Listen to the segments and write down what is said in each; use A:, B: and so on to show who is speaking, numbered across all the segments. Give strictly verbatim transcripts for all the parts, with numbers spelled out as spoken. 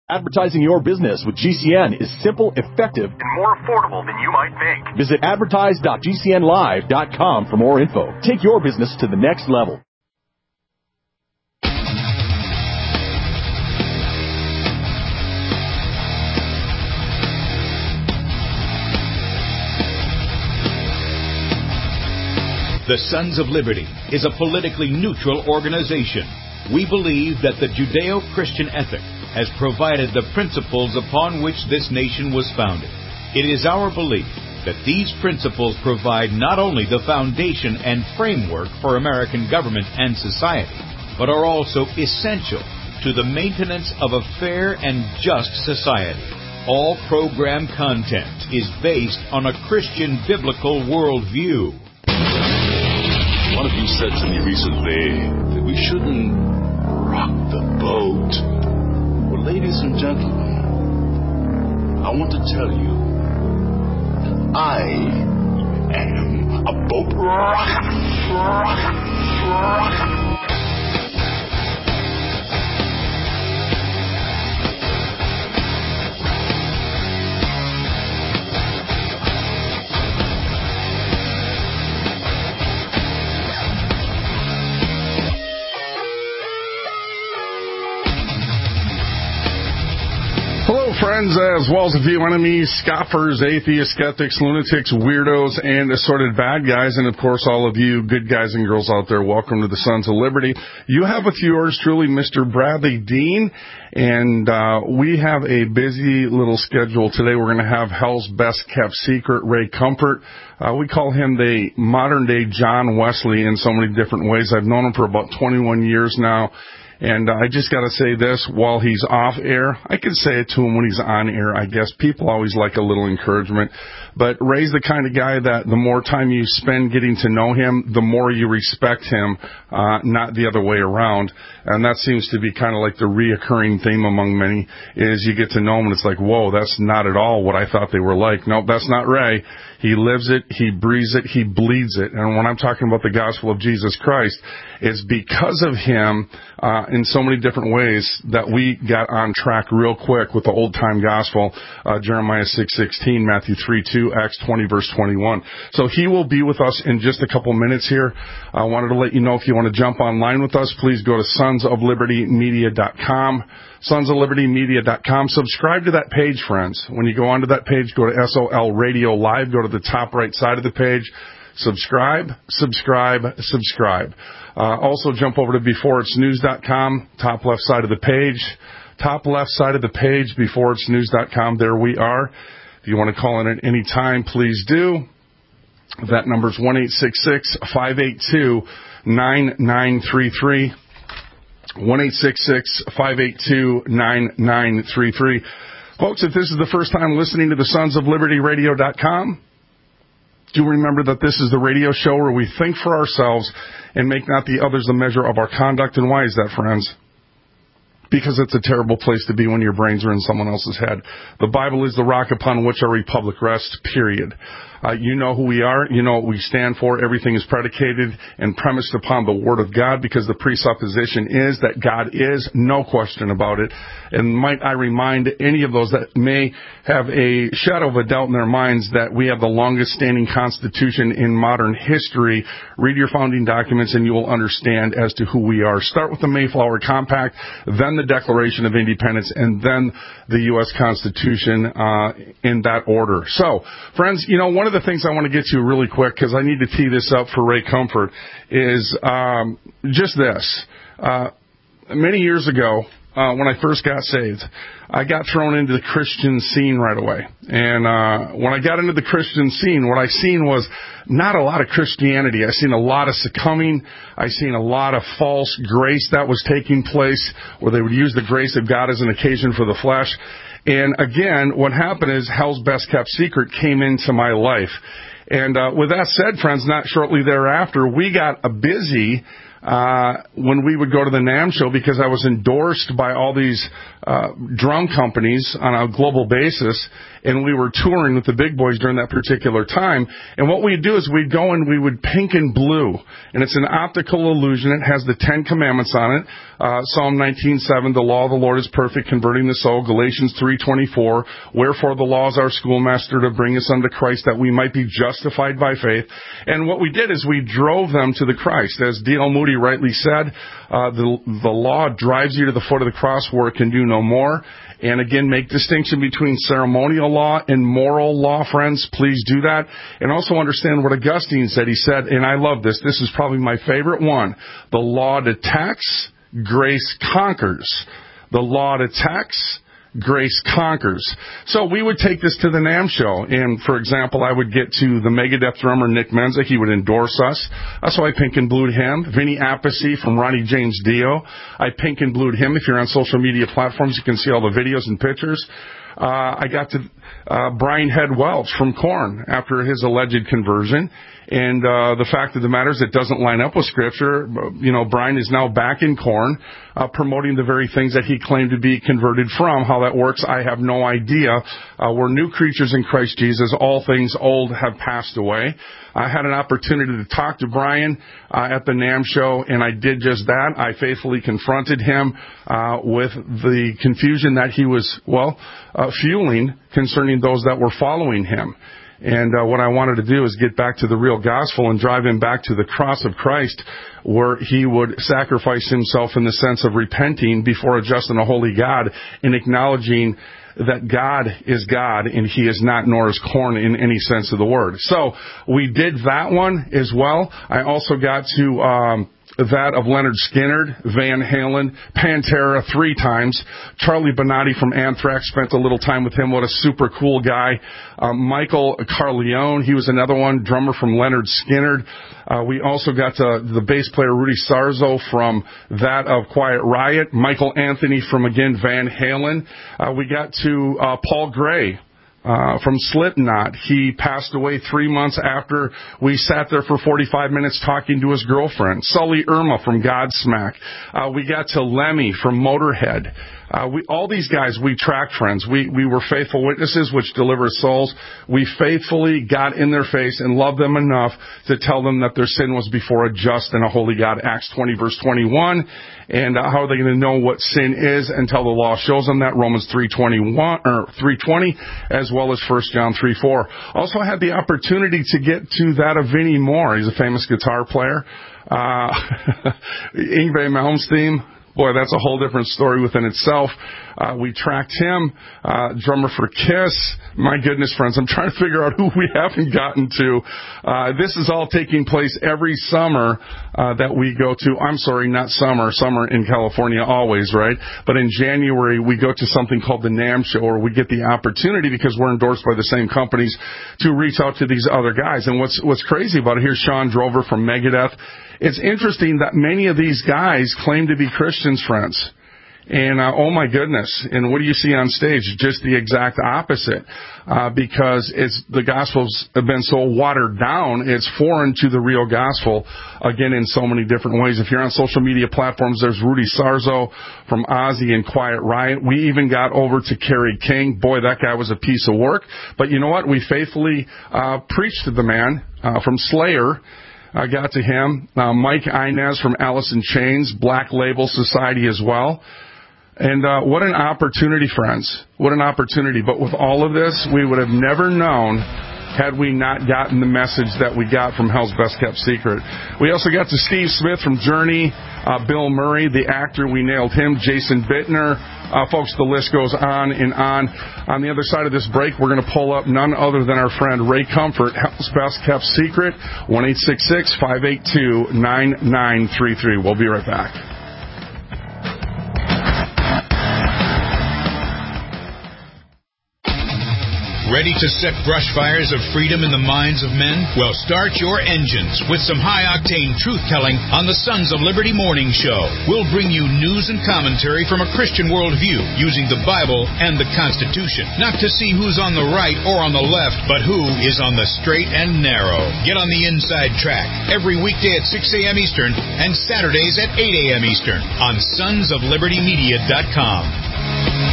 A: Advertising your business with G C N is simple, effective,
B: and more affordable than you might think.
A: Visit advertise dot g c n live dot com for more info. Take your business to the next level.
C: The Sons of Liberty is a politically neutral organization. We believe that the Judeo-Christian ethic has provided the principles upon which this nation was founded. It is our belief that these principles provide not only the foundation and framework for American government and society, but are also essential to the maintenance of a fair and just society. All program content is based on a Christian biblical worldview.
D: One of you said to me recently that we shouldn't rock the boat. Well, ladies and gentlemen, I want to tell you that I am a boat rocker. rocker, rocker.
E: Friends, as well as a few enemies, scoffers, atheists, skeptics, lunatics, weirdos, and assorted bad guys, and of course all of you good guys and girls out there, welcome to the Sons of Liberty. You have with yours truly Mister Bradley Dean, and uh, we have a busy little schedule today. We're going to have Hell's Best Kept Secret, Ray Comfort. Uh, we call him the modern-day John Wesley in so many different ways. I've known him for about twenty-one years now. And I just got to say this, while he's off air, I can say it to him when he's on air, I guess. People always like a little encouragement. But Ray's the kind of guy that the more time you spend getting to know him, the more you respect him, uh, not the other way around. And that seems to be kind of like the reoccurring theme among many, is you get to know him and it's like, whoa, that's not at all what I thought they were like. No, that's not Ray. He lives it, he breathes it, he bleeds it. And when I'm talking about the gospel of Jesus Christ, it's because of him uh, in so many different ways that we got on track real quick with the old-time gospel, uh, Jeremiah six sixteen, Matthew three two, Acts twenty, verse twenty-one. So he will be with us in just a couple minutes here. I wanted to let you know if you want to jump online with us, please go to sons of liberty media dot com. sons of liberty media dot com. Subscribe to that page, friends. When you go onto that page, go to S O L Radio Live, go to the top right side of the page. Subscribe, subscribe, subscribe. Uh, also jump over to before it's news dot com, top left side of the page. Top left side of the page, before it's news dot com. There we are. If you want to call in at any time, please do. That number is one eight six six, five eight two, nine nine three three. one eight six six, five eight two, nine nine three three. Folks, if this is the first time listening to the sons of liberty radio dot com, do remember that this is the radio show where we think for ourselves and make not the others the measure of our conduct. And why is that, friends? Because it's a terrible place to be when your brains are in someone else's head. The Bible is the rock upon which our republic rests, period. Uh, you know who we are. You know what we stand for. Everything is predicated and premised upon the Word of God, because the presupposition is that God is, no question about it. And might I remind any of those that may have a shadow of a doubt in their minds that we have the longest standing constitution in modern history. Read your founding documents and you will understand as to who we are. Start with the Mayflower Compact, then the Declaration of Independence, and then the U S Constitution uh, in that order. So, friends, you know, one of the things I want to get to really quick, because I need to tee this up for Ray Comfort, is um, just this. Uh, many years ago, uh, when I first got saved, I got thrown into the Christian scene right away. And uh, when I got into the Christian scene, what I seen was not a lot of Christianity. I seen a lot of succumbing. I seen a lot of false grace that was taking place, where they would use the grace of God as an occasion for the flesh. And again, what happened is Hell's Best Kept Secret came into my life. And uh, with that said, friends, not shortly thereafter, we got a busy uh, when we would go to the NAMM show, because I was endorsed by all these uh, drum companies on a global basis, and we were touring with the big boys during that particular time. And what we'd do is we'd go and we would pink and blue, and it's an optical illusion. It has the Ten Commandments on it. Uh, Psalm nineteen seven, the law of the Lord is perfect, converting the soul. Galatians three twenty-four, wherefore the law is our schoolmaster to bring us unto Christ, that we might be justified by faith. And what we did is we drove them to the Christ. As D L Moody rightly said, uh, the, the law drives you to the foot of the cross where it can do no more. And again, make distinction between ceremonial law and moral law, friends. Please do that. And also understand what Augustine said. He said, and I love this, this is probably my favorite one, the law detects, grace conquers. The law detects, grace conquers. So we would take this to the NAMM show, and for example, I would get to the Megadeth drummer Nick Menza. He would endorse us. That's why I pink and blued him. Vinny Appice from Ronnie James Dio. I pink and blued him. If you're on social media platforms, you can see all the videos and pictures. Uh, I got to uh, Brian Head Welch from Korn after his alleged conversion. And uh, the fact of the matter is it doesn't line up with Scripture. You know, Brian is now back in Korn, uh, promoting the very things that he claimed to be converted from. How that works, I have no idea. Uh, we're new creatures in Christ Jesus. All things old have passed away. I had an opportunity to talk to Brian uh, at the NAMM show, and I did just that. I faithfully confronted him uh, with the confusion that he was, well, uh, fueling concerning those that were following him. And uh, what I wanted to do is get back to the real gospel and drive him back to the cross of Christ, where he would sacrifice himself in the sense of repenting before a just and a holy God and acknowledging that God is God and he is not, nor is Korn in any sense of the word. So we did that one as well. I also got to um that of Leonard Skinner, Van Halen, Pantera three times. Charlie Bonatti from Anthrax, spent a little time with him. What a super cool guy. Uh, Michael Carleone, he was another one, drummer from Leonard Skinner. Uh, we also got to the bass player Rudy Sarzo from that of Quiet Riot. Michael Anthony from, again, Van Halen. Uh, we got to uh, Paul Gray. Uh, from Slipknot. He passed away three months after we sat there for forty-five minutes talking to his girlfriend. Sully Irma from Godsmack. Uh, we got to Lemmy from Motorhead. Uh, we, all these guys, we tracked, friends. We, we were faithful witnesses, which deliver souls. We faithfully got in their face and loved them enough to tell them that their sin was before a just and a holy God. Acts twenty, verse twenty-one. And uh, how are they going to know what sin is until the law shows them that? Romans three twenty-one or three twenty, as well as First John three four. Also, I had the opportunity to get to that of Vinnie Moore. He's a famous guitar player. Uh, Yngwie Malmsteen. Boy, that's a whole different story within itself. Uh, we tracked him, uh, drummer for Kiss. My goodness, friends, I'm trying to figure out who we haven't gotten to. Uh, this is all taking place every summer uh, that we go to. I'm sorry, not summer. Summer in California always, right? But in January, we go to something called the NAMM show, where we get the opportunity, because we're endorsed by the same companies, to reach out to these other guys. And what's what's crazy about it, here's Sean Drover from Megadeth. It's interesting that many of these guys claim to be Christians, friends. And, uh, oh my goodness, and what do you see on stage? Just the exact opposite, uh, because it's, the gospels have been so watered down, it's foreign to the real gospel, again, in so many different ways. If you're on social media platforms, there's Rudy Sarzo from Ozzy and Quiet Riot. We even got over to Kerry King. Boy, that guy was a piece of work. But you know what? We faithfully, uh, preached to the man, uh, from Slayer. I got to him. Uh, Mike Inez from Alice in Chains, Black Label Society as well. And uh, what an opportunity, friends. What an opportunity. But with all of this, we would have never known had we not gotten the message that we got from Hell's Best Kept Secret. We also got to Steve Smith from Journey, uh, Bill Murray, the actor, we nailed him, Jason Bittner. Uh, folks, the list goes on and on. On the other side of this break, we're going to pull up none other than our friend Ray Comfort, Hell's Best Kept Secret, one eight six six, five eight two, nine nine three three. We'll be right back.
C: Ready to set brush fires of freedom in the minds of men? Well, start your engines with some high-octane truth-telling on the Sons of Liberty Morning Show. We'll bring you news and commentary from a Christian worldview using the Bible and the Constitution. Not to see who's on the right or on the left, but who is on the straight and narrow. Get on the inside track every weekday at six a.m. Eastern and Saturdays at eight a.m. Eastern on sons of liberty media dot com.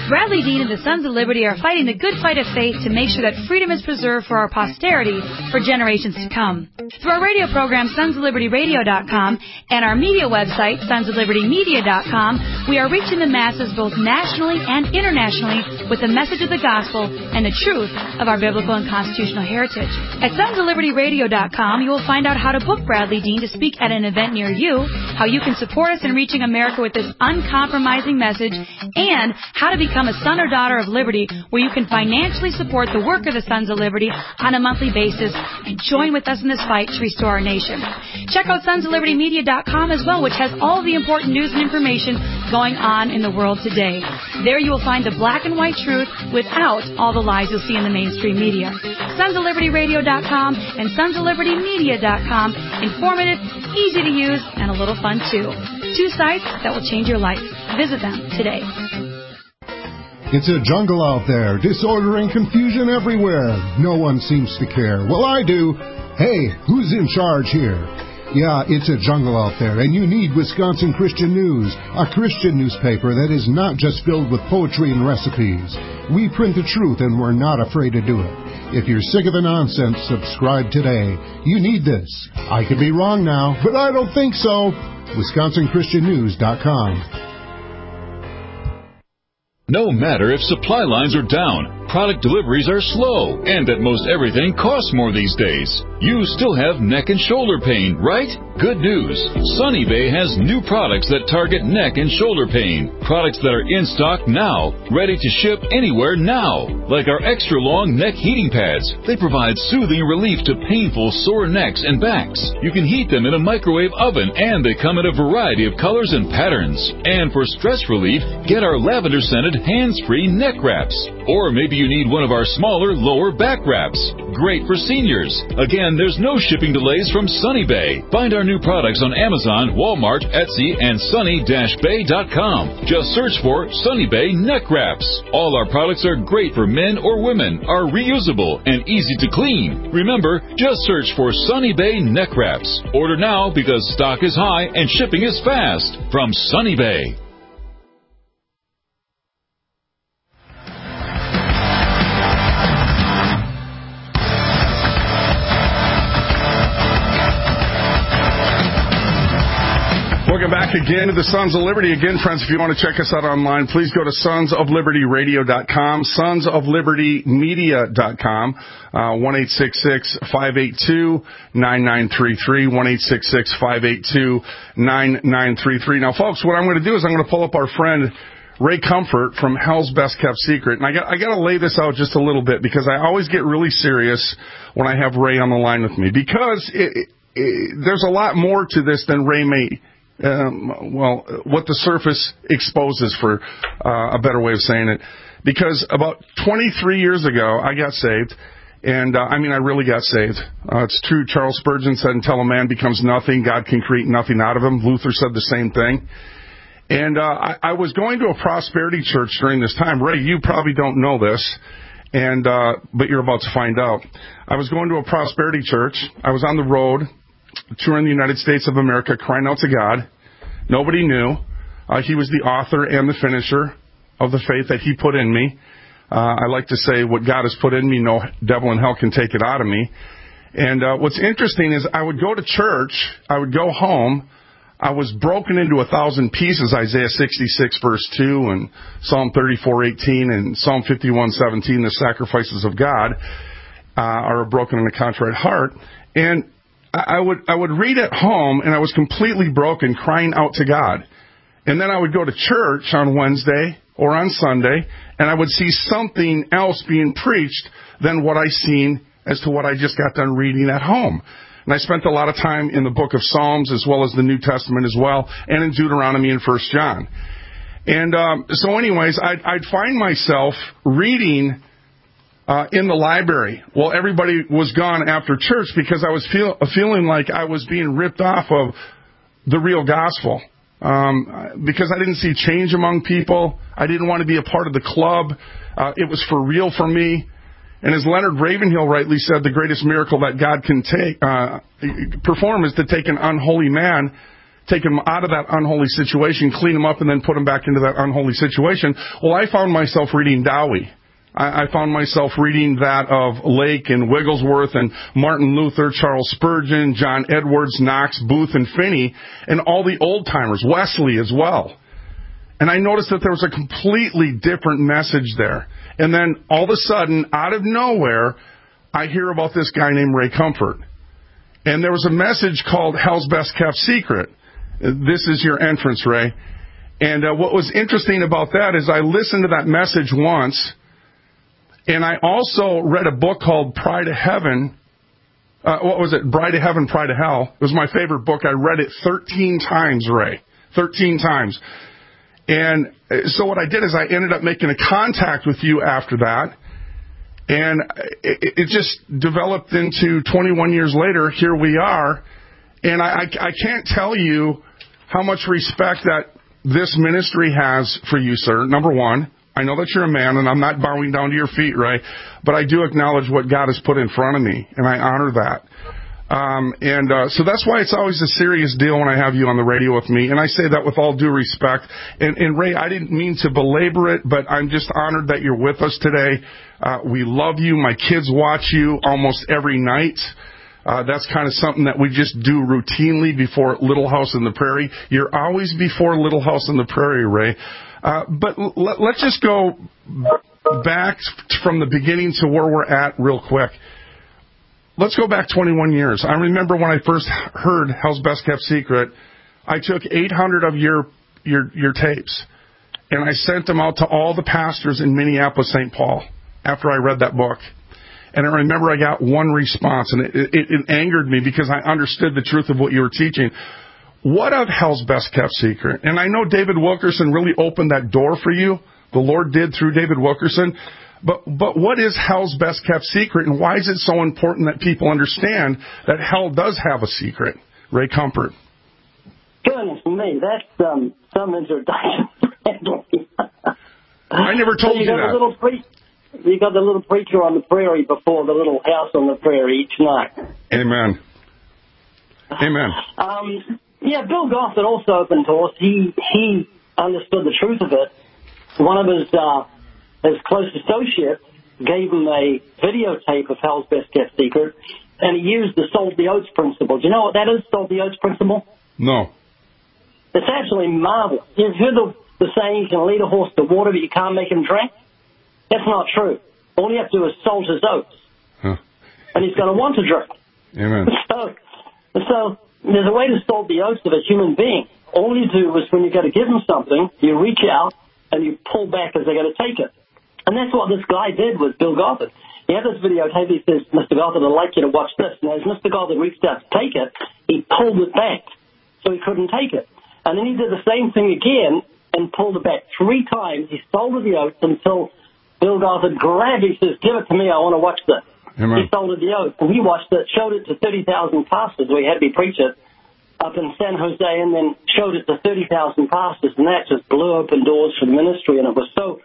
F: Bradley Dean and the Sons of Liberty are fighting the good fight of faith to make sure that freedom is preserved for our posterity for generations to come. Through our radio program, sons of liberty radio dot com, and our media website, sons of liberty media dot com, we are reaching the masses both nationally and internationally with the message of the gospel and the truth of our biblical and constitutional heritage. At sons of liberty radio dot com, you will find out how to book Bradley Dean to speak at an event near you, how you can support us in reaching America with this uncompromising message, and how to become a son or daughter of liberty, where you can financially support the work of the Sons of Liberty on a monthly basis and join with us in this fight to restore our nation. Check out sons of liberty media dot com as well, which has all the important news and information going on in the world today. There you will find the black and white truth without all the lies you'll see in the mainstream media. sons of liberty radio dot com and sons of liberty media dot com. Informative, easy to use, and a little fun too. Two sites that will change your life. Visit them today.
G: It's a jungle out there, disorder and confusion everywhere. No one seems to care. Well, I do. Hey, who's in charge here? Yeah, it's a jungle out there, and you need Wisconsin Christian News, a Christian newspaper that is not just filled with poetry and recipes. We print the truth, and we're not afraid to do it. If you're sick of the nonsense, subscribe today. You need this. I could be wrong now, but I don't think so. Wisconsin Christian News dot com.
H: No matter if supply lines are down, product deliveries are slow, and that most everything costs more these days, you still have neck and shoulder pain, right? Good news. Sunny Bay has new products that target neck and shoulder pain. Products that are in stock now, ready to ship anywhere now. Like our extra long neck heating pads. They provide soothing relief to painful sore necks and backs. You can heat them in a microwave oven, and they come in a variety of colors and patterns. And for stress relief, get our lavender scented hands-free neck wraps. Or maybe you need one of our smaller lower back wraps. Great for seniors. Again, there's no shipping delays from Sunny Bay. Find our new products on Amazon, Walmart, Etsy, and sunny dash bay dot com. Just search for Sunny Bay Neck Wraps. All our products are great for men or women, are reusable, and easy to clean. Remember, just search for Sunny Bay Neck Wraps. Order now because stock is high and shipping is fast. From Sunny Bay.
E: Welcome back again to the Sons of Liberty. Again, friends, if you want to check us out online, please go to sons of liberty radio dot com, sons of liberty media dot com, uh, one eight six six, five eight two, nine nine three three, one eight six six, five eight two, nine nine three three. Now, folks, what I'm going to do is I'm going to pull up our friend Ray Comfort from Hell's Best Kept Secret. And I got, I got to lay this out just a little bit because I always get really serious when I have Ray on the line with me because it, it, it, there's a lot more to this than Ray may Um, well, what the surface exposes, for uh, a better way of saying it. Because about twenty-three years ago, I got saved. And, uh, I mean, I really got saved. Uh, it's true. Charles Spurgeon said, until a man becomes nothing, God can create nothing out of him. Luther said the same thing. And uh, I, I was going to a prosperity church during this time. Ray, you probably don't know this, and uh, but you're about to find out. I was going to a prosperity church. I was on the road, touring the United States of America, crying out to God. Nobody knew. Uh, he was the author and the finisher of the faith that he put in me. Uh, I like to say what God has put in me, no devil in hell can take it out of me. And uh, what's interesting is I would go to church, I would go home, I was broken into a thousand pieces, Isaiah sixty-six verse two and Psalm thirty-four eighteen and Psalm fifty-one seventeen, the sacrifices of God uh, are a broken and a contrite heart. And I would I would read at home, and I was completely broken, crying out to God. And then I would go to church on Wednesday or on Sunday, and I would see something else being preached than what I seen as to what I just got done reading at home. And I spent a lot of time in the book of Psalms as well as the New Testament as well, and in Deuteronomy and First John. And um, so anyways, I'd, I'd find myself reading Uh, in the library. Well, everybody was gone after church because I was feel, feeling like I was being ripped off of the real gospel. Um, because I didn't see change among people. I didn't want to be a part of the club. Uh, it was for real for me. And as Leonard Ravenhill rightly said, the greatest miracle that God can take uh, perform is to take an unholy man take them out of that unholy situation, clean them up, and then put them back into that unholy situation. Well, I found myself reading Dowie. I, I found myself reading that of Lake and Wigglesworth and Martin Luther, Charles Spurgeon, John Edwards, Knox, Booth, and Finney, and all the old-timers, Wesley as well. And I noticed that there was a completely different message there. And then all of a sudden, out of nowhere, I hear about this guy named Ray Comfort. And there was a message called Hell's Best Kept Secret. This is your entrance, Ray. And uh, what was interesting about that is I listened to that message once, and I also read a book called Pride of Heaven. Uh, what was it? Bride of Heaven, Pride of Hell. It was my favorite book. I read it thirteen times, Ray. thirteen times. And so what I did is I ended up making a contact with you after that. And it, it just developed into twenty-one years later, here we are. And I, I, I can't tell you how much respect that this ministry has for you, sir. Number one, I know that you're a man, and I'm not bowing down to your feet, Ray, but I do acknowledge what God has put in front of me, and I honor that. Um, and uh, so that's why it's always a serious deal when I have you on the radio with me, and I say that with all due respect. And, and Ray, I didn't mean to belabor it, but I'm just honored that you're with us today. Uh, we love you. My kids watch you almost every night. Uh, that's kind of something that we just do routinely before Little House on the Prairie. You're always before Little House on the Prairie, Ray. Uh, but l- let's just go back from the beginning to where we're at real quick. Let's go back twenty-one years. I remember when I first heard Hell's Best Kept Secret, I took eight hundred of your, your, your tapes, and I sent them out to all the pastors in Minneapolis, Saint Paul, after I read that book. And I remember I got one response, and it, it, it angered me because I understood the truth of what you were teaching. What of Hell's Best Kept Secret? And I know David Wilkerson really opened that door for you. The Lord did through David Wilkerson. But but what is Hell's Best Kept Secret, and why is it so important that people understand that hell does have a secret? Ray Comfort.
I: Goodness me, that's um, some introduction.
E: I never told
I: so you,
E: you
I: got
E: that.
I: The little pre- you got the little preacher on the prairie before the Little House on the Prairie each night.
E: Amen. Amen.
I: Um, yeah, Bill Gothard also opened doors. He he understood the truth of it. One of his uh, his close associates gave him a videotape of Hell's Best Kept Secret, and he used the salt the oats principle. Do you know what that is, salt the oats principle?
E: No.
I: It's absolutely marvelous. You've heard the, the saying, you can lead a horse to water, but you can't make him drink? That's not true. All you have to do is salt his oats, huh. and he's going to want to drink.
E: Amen.
I: So, so there's a way to salt the oats of a human being. All you do is when you go to give him something, you reach out and you pull back as they go to take it. And that's what this guy did with Bill Gothard. He had this videotape. He says, Mister Gothard, I'd like you to watch this. And as Mister Gothard reached out to take it, he pulled it back so he couldn't take it. And then he did the same thing again and pulled it back three times. He salted the oats until Bill Gothard grabbed it. He says, give it to me. I want to watch this. Amen. He salted the oats. And he watched it, showed it to thirty thousand pastors. We had me preach it up in San Jose, and then showed it to thirty thousand pastors. And that just blew open doors for the ministry. And it was so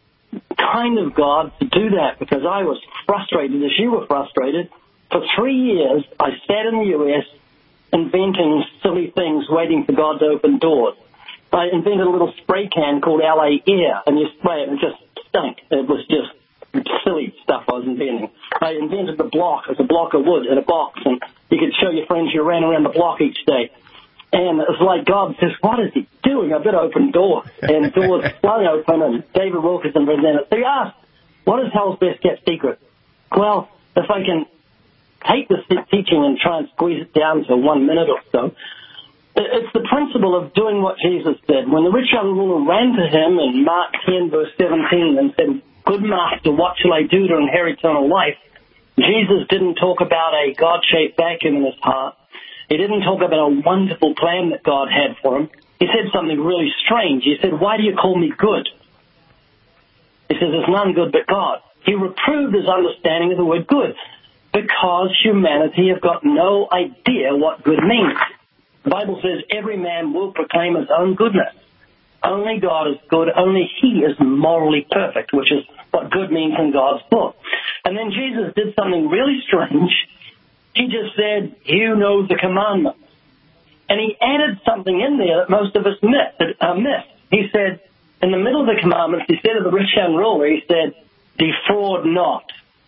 I: kind of God to do that, because I was frustrated as you were frustrated. For three years, I sat in the U S inventing silly things, waiting for God to open doors. I invented a little spray can called L A Air, and you spray it and it just stunk. It was just silly stuff I was inventing. I invented the block as a block of wood in a box, and you could show your friends you ran around the block each day. And it was like God says, what is he doing? I better open doors. And doors flung open, and David Wilkerson presented. So you asked, what is Hell's Best Kept Secret? Well, if I can take this teaching and try and squeeze it down to one minute or so, it's the principle of doing what Jesus did. When the rich young ruler ran to him in Mark ten, verse seventeen, and said, good master, what shall I do to inherit eternal life? Jesus didn't talk about a God-shaped vacuum in his heart. He didn't talk about a wonderful plan that God had for him. He said something really strange. He said, why do you call me good? He says, there's none good but God. He reproved his understanding of the word good, because humanity have got no idea what good means. The Bible says every man will proclaim his own goodness. Only God is good. Only he is morally perfect, which is what good means in God's book. And then Jesus did something really strange. He just said, you know the commandments. And he added something in there that most of us missed. Uh, missed. He said, in the middle of the commandments, he said to the rich young ruler, he said, defraud not.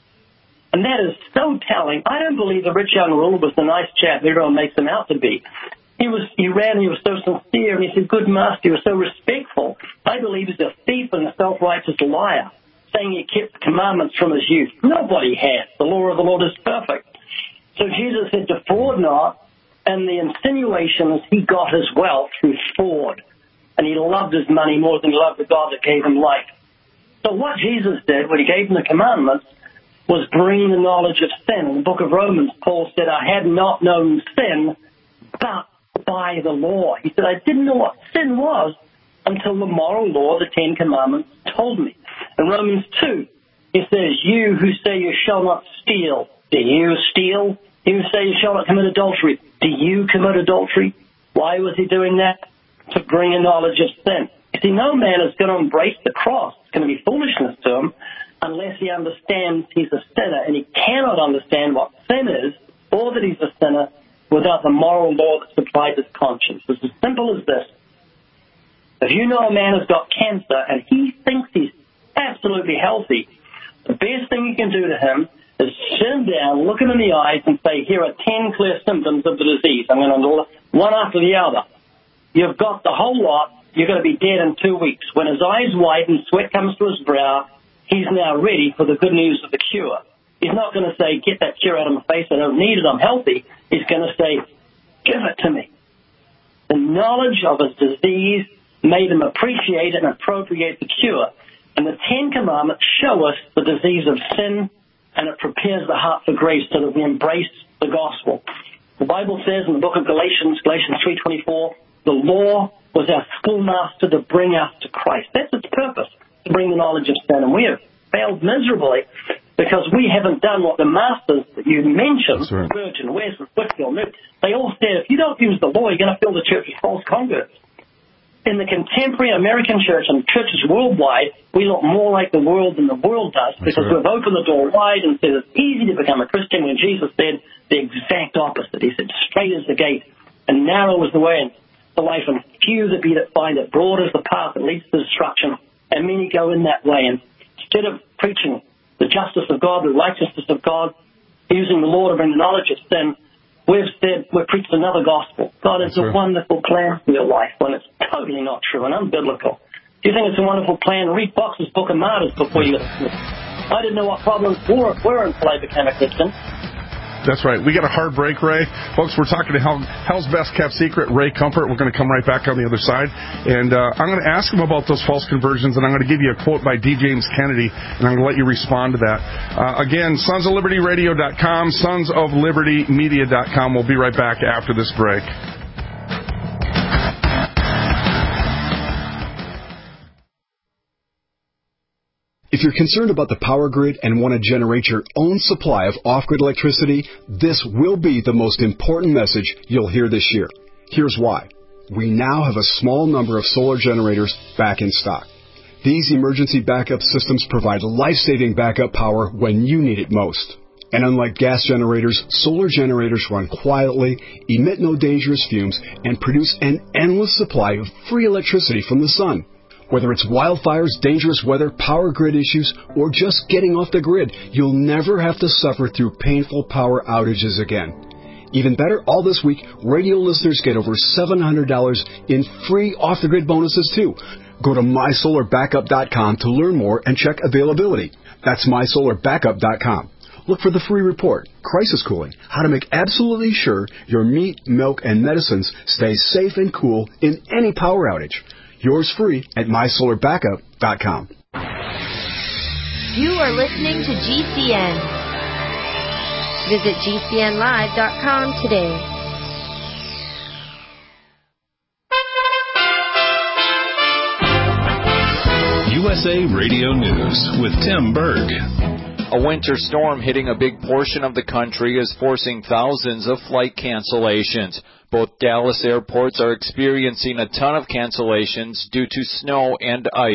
I: And that is so telling. I don't believe the rich young ruler was the nice chap everyone makes him out to be. He was, he ran, he was so sincere, and he said, good master, he was so respectful. I believe he's a thief and a self-righteous liar, saying he kept the commandments from his youth. Nobody has. The law of the Lord is perfect. So Jesus said, defraud not, and the insinuation is he got his wealth through fraud, and he loved his money more than he loved the God that gave him life. So what Jesus did when he gave him the commandments was bring the knowledge of sin. In the book of Romans, Paul said, I had not known sin, but by the law. He said, I didn't know what sin was until the moral law, the Ten Commandments, told me. In Romans two, he says, you who say you shall not steal, do you steal? You who say you shall not commit adultery, do you commit adultery? Why was he doing that? To bring a knowledge of sin. You see, no man is going to embrace the cross. It's going to be foolishness to him unless he understands he's a sinner, and he cannot understand what sin is or that he's a sinner without the moral law that supplies his conscience. It's as simple as this. If you know a man has got cancer and he thinks he's absolutely healthy, the best thing you can do to him is sit him down, look him in the eyes, and say, here are ten clear symptoms of the disease. I'm going to do one after the other. You've got the whole lot. You're going to be dead in two weeks. When his eyes widen, sweat comes to his brow, he's now ready for the good news of the cure. He's not going to say, get that cure out of my face, I don't need it, I'm healthy. He's going to say, give it to me. The knowledge of his disease made him appreciate and appropriate the cure. And the Ten Commandments show us the disease of sin, and it prepares the heart for grace so that we embrace the gospel. The Bible says in the book of Galatians, Galatians three twenty-four, the law was our schoolmaster to bring us to Christ. That's its purpose, to bring the knowledge of sin. And we have failed miserably because we haven't done what the masters that you mentioned, right. Spurgeon, Wesley, Whitfield, they all said, if you don't use the law, you're going to fill the church with false converts. In the contemporary American church and churches worldwide, we look more like the world than the world does because right. we've opened the door wide and said it's easy to become a Christian when Jesus said the exact opposite. He said, straight is the gate and narrow is the way and the life, and few there be that find it. Broad is the path that leads to destruction, and many go in that way. And instead of preaching the justice of God, the righteousness of God, using the law to bring the knowledge of sin, we've said we've preached another gospel. God has a wonderful plan for your life when it's totally not true and unbiblical. Do you think it's a wonderful plan? Read Fox's Book of Martyrs before you listen. I didn't know what problems were, were until I became a Christian.
E: That's right. We got a hard break, Ray. Folks, we're talking to Hell, Hell's Best Kept Secret, Ray Comfort. We're going to come right back on the other side. And uh, I'm going to ask him about those false conversions, and I'm going to give you a quote by D. James Kennedy, and I'm going to let you respond to that. Uh, again, sons of liberty radio dot com, sons of liberty media dot com. We'll be right back after this break.
J: If you're concerned about the power grid and want to generate your own supply of off-grid electricity, this will be the most important message you'll hear this year. Here's why. We now have a small number of solar generators back in stock. These emergency backup systems provide life-saving backup power when you need it most. And unlike gas generators, solar generators run quietly, emit no dangerous fumes, and produce an endless supply of free electricity from the sun. Whether it's wildfires, dangerous weather, power grid issues, or just getting off the grid, you'll never have to suffer through painful power outages again. Even better, all this week, radio listeners get over seven hundred dollars in free off-the-grid bonuses, too. Go to my solar backup dot com to learn more and check availability. That's my solar backup dot com. Look for the free report, Crisis Cooling, how to make absolutely sure your meat, milk, and medicines stay safe and cool in any power outage. Yours free at my solar backup dot com.
K: You are listening to G C N. Visit G C N live dot com today.
H: U S A Radio News with Tim Berg.
L: A winter storm hitting a big portion of the country is forcing thousands of flight cancellations. Both Dallas airports are experiencing a ton of cancellations due to snow and ice.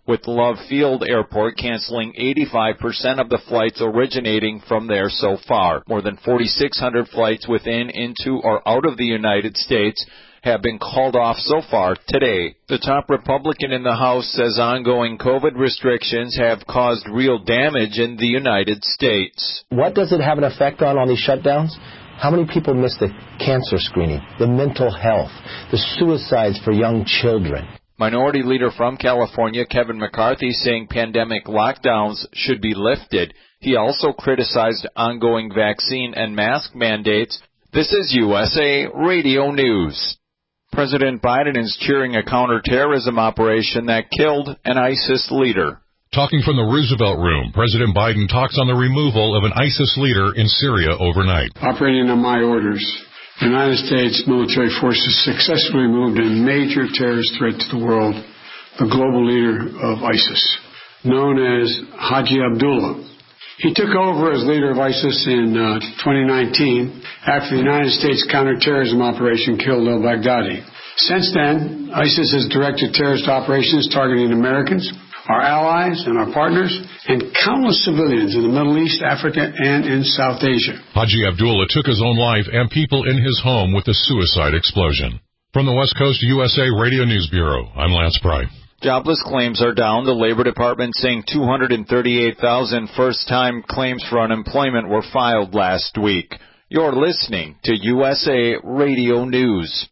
L: with Love Field Airport canceling eighty-five percent of the flights originating from there so far. More than forty-six hundred flights within, into, or out of the United States have been called off so far today. The top Republican in the House says ongoing COVID restrictions have caused real damage in the United States.
M: What does it have an effect on on these shutdowns? How many people miss the cancer screening, the mental health, the suicides for young children?
L: Minority Leader from California, Kevin McCarthy, saying pandemic lockdowns should be lifted. He also criticized ongoing vaccine and mask mandates. This is U S A Radio News. President Biden is cheering a counterterrorism operation that killed an ISIS leader.
N: Talking from the Roosevelt Room, President Biden talks on the removal of an ISIS leader in Syria overnight.
O: Operating on my orders, the United States military forces successfully removed a major terrorist threat to the world, the global leader of ISIS, known as Haji Abdullah. He took over as leader of ISIS in uh, twenty nineteen after the United States counterterrorism operation killed al-Baghdadi. Since then, ISIS has directed terrorist operations targeting Americans, our allies, and our partners, and countless civilians in the Middle East, Africa, and in South Asia.
N: Haji Abdullah took his own life and people in his home with a suicide explosion. From the West Coast U S A Radio News Bureau, I'm Lance Pry.
L: Jobless claims are down. The Labor Department saying two hundred thirty-eight thousand first-time claims for unemployment were filed last week. You're listening to U S A Radio News.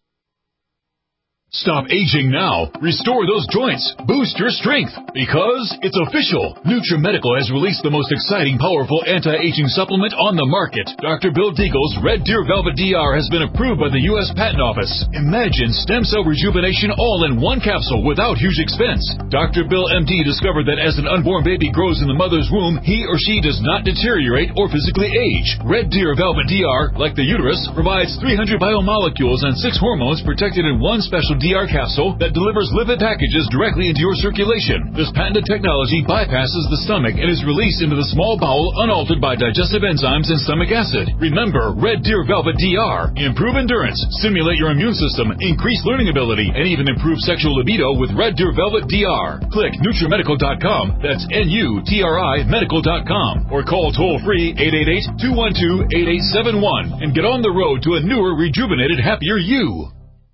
H: Stop aging now. Restore those joints. Boost your strength. Because it's official. NutriMedical has released the most exciting, powerful anti-aging supplement on the market. Doctor Bill Deagle's Red Deer Velvet D R has been approved by the U S Patent Office. Imagine stem cell rejuvenation all in one capsule without huge expense. Doctor Bill M D discovered that as an unborn baby grows in the mother's womb, he or she does not deteriorate or physically age. Red Deer Velvet D R, like the uterus, provides three hundred biomolecules and six hormones protected in one special D R capsule that delivers lipid packages directly into your circulation. This patented technology bypasses the stomach and is released into the small bowel unaltered by digestive enzymes and stomach acid. Remember, Red Deer Velvet D R. Improve endurance, stimulate your immune system, increase learning ability, and even improve sexual libido with Red Deer Velvet D R. Click NutriMedical dot com. That's N U T R I medical dot com. Or call toll-free eight eight eight, two one two, eight eight seven one and get on the road to a newer, rejuvenated, happier you.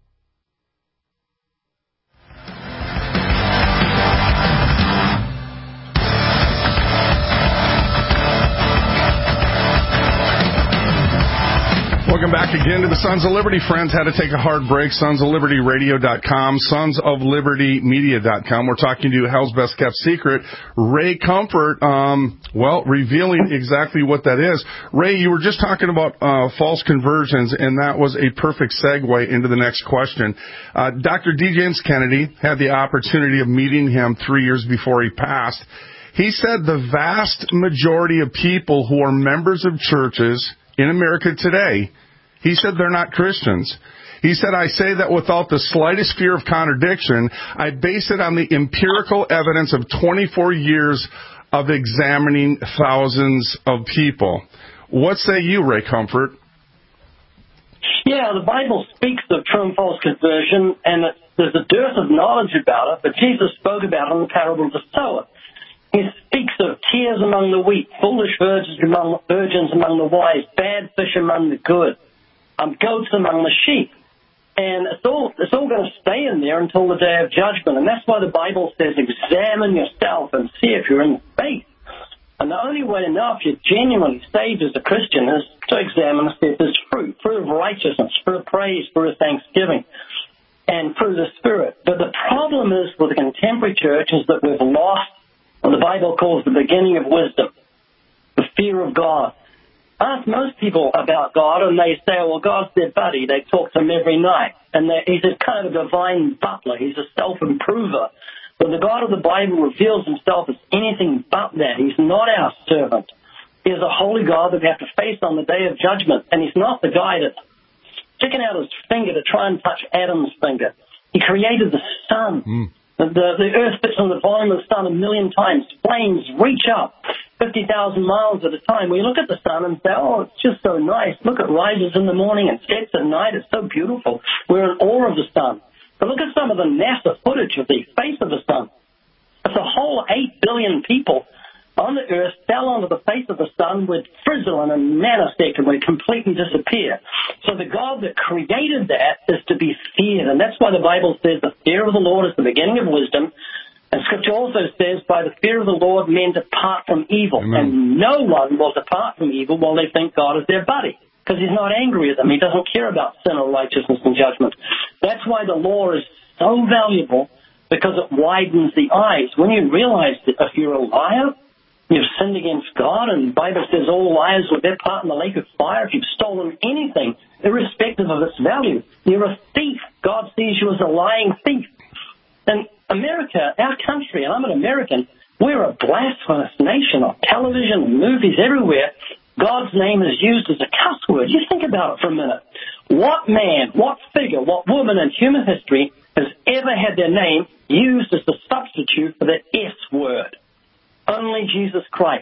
E: Welcome back again to the Sons of Liberty, friends. Had to take a hard break. Sons of Liberty Radio dot com, Sons of Liberty Media dot com. We're talking to Hell's Best Kept Secret, Ray Comfort, um, well, revealing exactly what that is. Ray, you were just talking about uh, false conversions, and that was a perfect segue into the next question. Uh, Doctor D. James Kennedy had the opportunity of meeting him three years before he passed. He said the vast majority of people who are members of churches in America today, he said they're not Christians. He said, I say that without the slightest fear of contradiction. I base it on the empirical evidence of twenty-four years of examining thousands of people. What say you, Ray Comfort?
I: Yeah, the Bible speaks of true and false conversion, and there's a dearth of knowledge about it, but Jesus spoke about it in the parable of the sower. He speaks of tears among the wheat, foolish virgins among, virgins among the wise, bad fish among the good, um, goats among the sheep. And it's all, it's all going to stay in there until the day of judgment. And that's why the Bible says, examine yourself and see if you're in faith. And the only way to know if you're genuinely saved as a Christian is to examine and see if there's fruit, fruit of righteousness, fruit of praise, fruit of thanksgiving, and fruit of the Spirit. But the problem is with the contemporary church is that we've lost what the Bible calls the beginning of wisdom, the fear of God. Ask most people about God, and they say, well, God's their buddy. They talk to him every night. And he's a kind of divine butler. He's a self-improver. But the God of the Bible reveals himself as anything but that. He's not our servant. He is a holy God that we have to face on the day of judgment. And he's not the guy that's sticking out his finger to try and touch Adam's finger. He created the sun. Mm. The, the earth fits on the volume of the sun a million times. Flames reach up fifty thousand miles at a time. We look at the sun and say, oh, it's just so nice. Look, it rises in the morning and sets at night. It's so beautiful. We're in awe of the sun. But look at some of the NASA footage of the face of the sun. If the whole eight billion people on the earth fell onto the face of the sun, would frizzle in a nanosecond, would completely disappear. So the God that created that is to be feared. And that's why the Bible says the fear of the Lord is the beginning of wisdom. And Scripture also says, by the fear of the Lord, men depart from evil. Amen. And no one will depart from evil while they think God is their buddy, because he's not angry with them. He doesn't care about sin or righteousness and judgment. That's why the law is so valuable, because it widens the eyes. When you realize that if you're a liar, you've sinned against God, and the Bible says all liars will their part in the lake of fire. If you've stolen anything, irrespective of its value, you're a thief. God sees you as a lying thief. And America, our country, and I'm an American, we're a blasphemous nation. On television and movies everywhere, God's name is used as a cuss word. You think about it for a minute. What man, what figure, what woman in human history has ever had their name used as the substitute for the S word? Only Jesus Christ.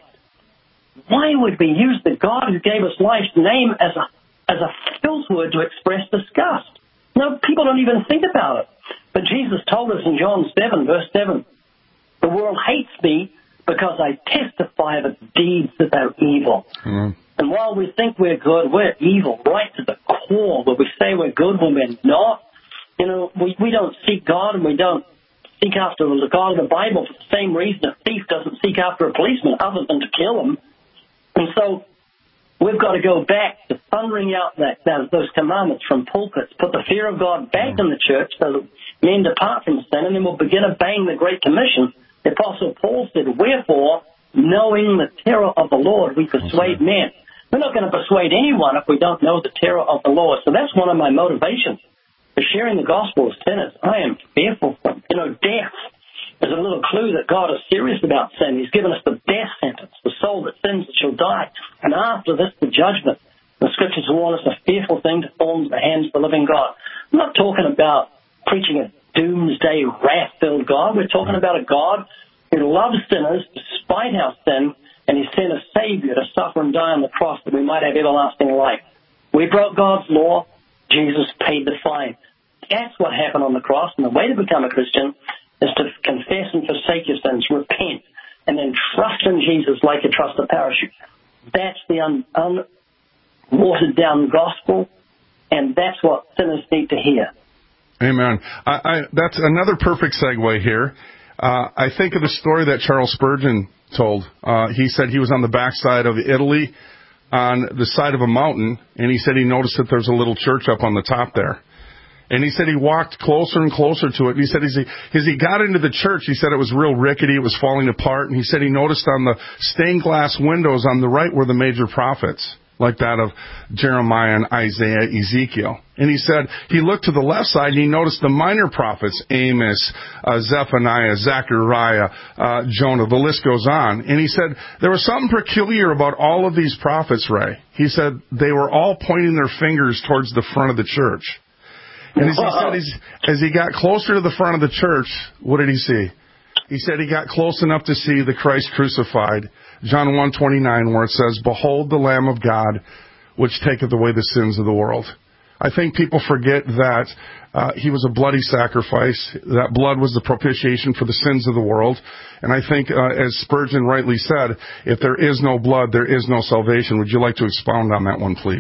I: Why would we use the God who gave us life's name as a as a filth word to express disgust? No, people don't even think about it. But Jesus told us in John seven, verse seven, the world hates me because I testify of its deeds that they're evil. Mm-hmm. And while we think we're good, we're evil right to the core, where we say we're good when we're not. You know, we, we don't seek God, and we don't seek after the God of the Bible for the same reason a thief doesn't seek after a policeman, other than to kill him. And so we've got to go back to thundering out that, that those commandments from pulpits, put the fear of God back in the church so that men depart from sin, and then we'll begin obeying the Great Commission. The Apostle Paul said, wherefore, knowing the terror of the Lord, we persuade men. We're not going to persuade anyone if we don't know the terror of the Lord. So that's one of my motivations for sharing the gospel with sinners. I am fearful from, you know, death is a little clue that God is serious about sin. He's given us the death sentence. The soul that sins shall die. And after this, the judgment. The Scriptures warn us a fearful thing to fall into the hands of the living God. I'm not talking about preaching a doomsday, wrath-filled God. We're talking about a God who loves sinners despite our sin, and he sent a Savior to suffer and die on the cross that we might have everlasting life. We broke God's law. Jesus paid the fine. That's what happened on the cross, and the way to become a Christian is to confess and forsake your sins, repent, and then trust in Jesus like you trust a parachute. That's the un, un, watered-down gospel, and that's what sinners need to hear.
E: Amen. I, I, that's another perfect segue here. Uh, I think of the story that Charles Spurgeon told. Uh, he said he was on the backside of Italy on the side of a mountain, and he said he noticed that there's a little church up on the top there. And he said he walked closer and closer to it. And he said as he, as he got into the church, he said it was real rickety, it was falling apart. And he said he noticed on the stained glass windows on the right were the major prophets, like that of Jeremiah and Isaiah, Ezekiel. And he said he looked to the left side and he noticed the minor prophets, Amos, uh, Zephaniah, Zechariah, uh, Jonah, the list goes on. And he said there was something peculiar about all of these prophets, Ray. He said they were all pointing their fingers towards the front of the church. And as he said, as, as he got closer to the front of the church, what did he see? He said he got close enough to see the Christ crucified, John one twenty-nine, where it says, behold the Lamb of God, which taketh away the sins of the world. I think people forget that uh, he was a bloody sacrifice. That blood was the propitiation for the sins of the world. And I think, uh, as Spurgeon rightly said, if there is no blood, there is no salvation. Would you like to expound on that one, please?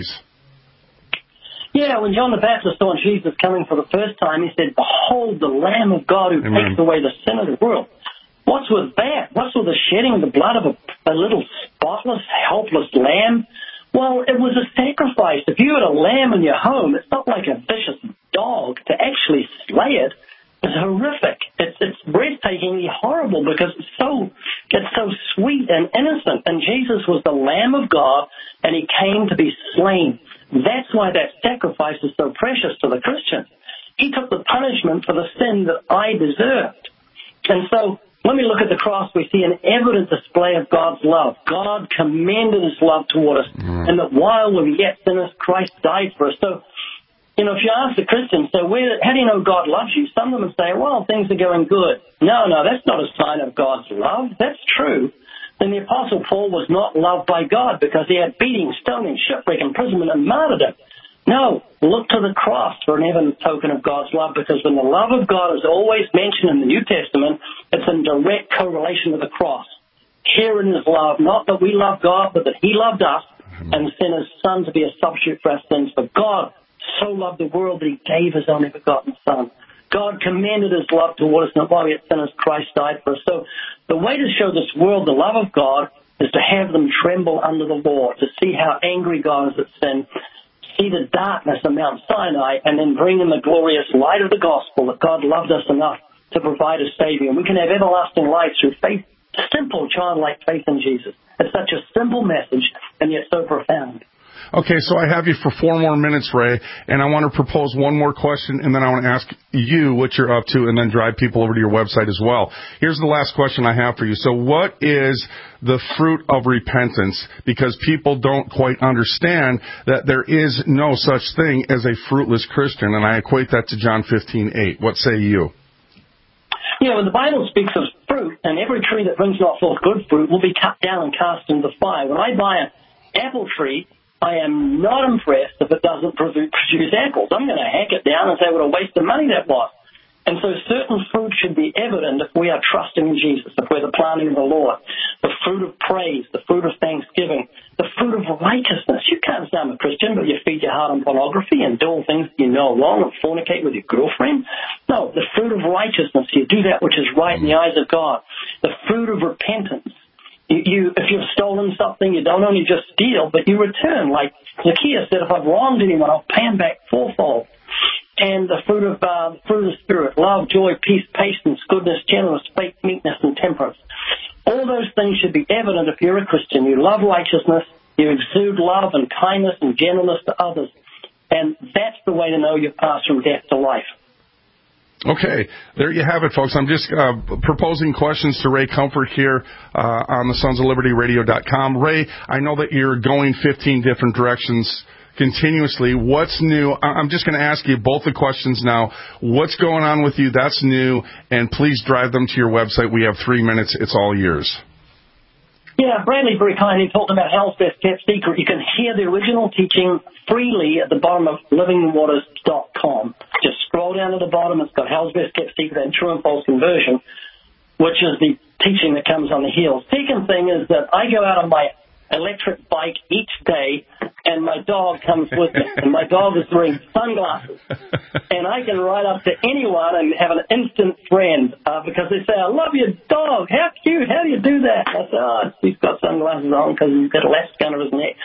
I: Yeah, when John the Baptist saw Jesus coming for the first time, he said, behold the Lamb of God who
E: Amen.
I: takes away the sin of the world. What's with that? What's with the shedding of the blood of a, a little spotless, helpless lamb? Well, it was a sacrifice. If you had a lamb in your home, it's not like a vicious dog. To actually slay it is horrific. It's, it's breathtakingly horrible because it's so, it's so sweet and innocent. And Jesus was the Lamb of God, and he came to be slain. That's why that sacrifice is so precious to the Christian. He took the punishment for the sin that I deserved. And so when we look at the cross, we see an evident display of God's love. God commended his love toward us, mm. and that while we were yet sinners, Christ died for us. So, you know, if you ask the Christian, so where, how do you know God loves you? Some of them would say, well, things are going good. No, no, that's not a sign of God's love. That's true. Then the Apostle Paul was not loved by God because he had beating, stoning, shipwreck, imprisonment, and martyrdom. No, look to the cross for an evident token of God's love, because when the love of God is always mentioned in the New Testament, it's in direct correlation to the cross. Herein is love, not that we love God, but that he loved us and sent his Son to be a substitute for our sins. For God so loved the world that he gave his only begotten Son. God commended his love toward us, and while we had sinners, Christ died for us. So the way to show this world the love of God is to have them tremble under the law, to see how angry God is at sin, see the darkness of Mount Sinai, and then bring in the glorious light of the gospel that God loved us enough to provide a Savior. And we can have everlasting life through faith, simple childlike faith in Jesus. It's such a simple message, and yet so profound.
E: Okay, so I have you for four more minutes, Ray, and I want to propose one more question, and then I want to ask you what you're up to, and then drive people over to your website as well. Here's the last question I have for you. So what is the fruit of repentance? Because people don't quite understand that there is no such thing as a fruitless Christian, and I equate that to John fifteen eight. What say you?
I: Yeah, when the Bible speaks of fruit, and every tree that brings not forth good fruit will be cut down and cast into the fire. When I buy an apple tree, I am not impressed if it doesn't produce apples. I'm going to hack it down and say what a waste of money that was. And so certain fruit should be evident if we are trusting in Jesus, if we're the planting of the Lord. The fruit of praise, the fruit of thanksgiving, the fruit of righteousness. You can't say I'm a Christian, but you feed your heart on pornography and do all things you know are wrong and fornicate with your girlfriend. No, the fruit of righteousness. You do that which is right in the eyes of God. The fruit of repentance. You, you, if you've stolen something, you don't only just steal, but you return. Like Zacchaeus said, if I've wronged anyone, I'll pay him back fourfold. And the fruit of uh, the fruit of the Spirit, love, joy, peace, patience, goodness, gentleness, faith, meekness, and temperance. All those things should be evident if you're a Christian. You love righteousness, you exude love and kindness and gentleness to others. And that's the way to know you've passed from death to life.
E: Okay, there you have it, folks. I'm just uh, proposing questions to Ray Comfort here uh, on the Sons of Liberty Radio dot com. Ray, I know that you're going fifteen different directions continuously. What's new? I'm just going to ask you both the questions now. What's going on with you that's new? And please drive them to your website. We have three minutes. It's all yours.
I: Yeah, Bradley very kindly talked about Hell's Best Kept Secret. You can hear the original teaching freely at the bottom of living waters dot com. Just scroll down to the bottom. It's got Hell's Best Kept Secret and True and False Conversion, which is the teaching that comes on the heels. Second thing is that I go out on my electric bike each day, and my dog comes with me. And my dog is wearing sunglasses. And I can ride up to anyone and have an instant friend uh, because they say, I love your dog. How cute. How do you do that? I say, oh, he's got sunglasses on because he's got a elastic under his neck.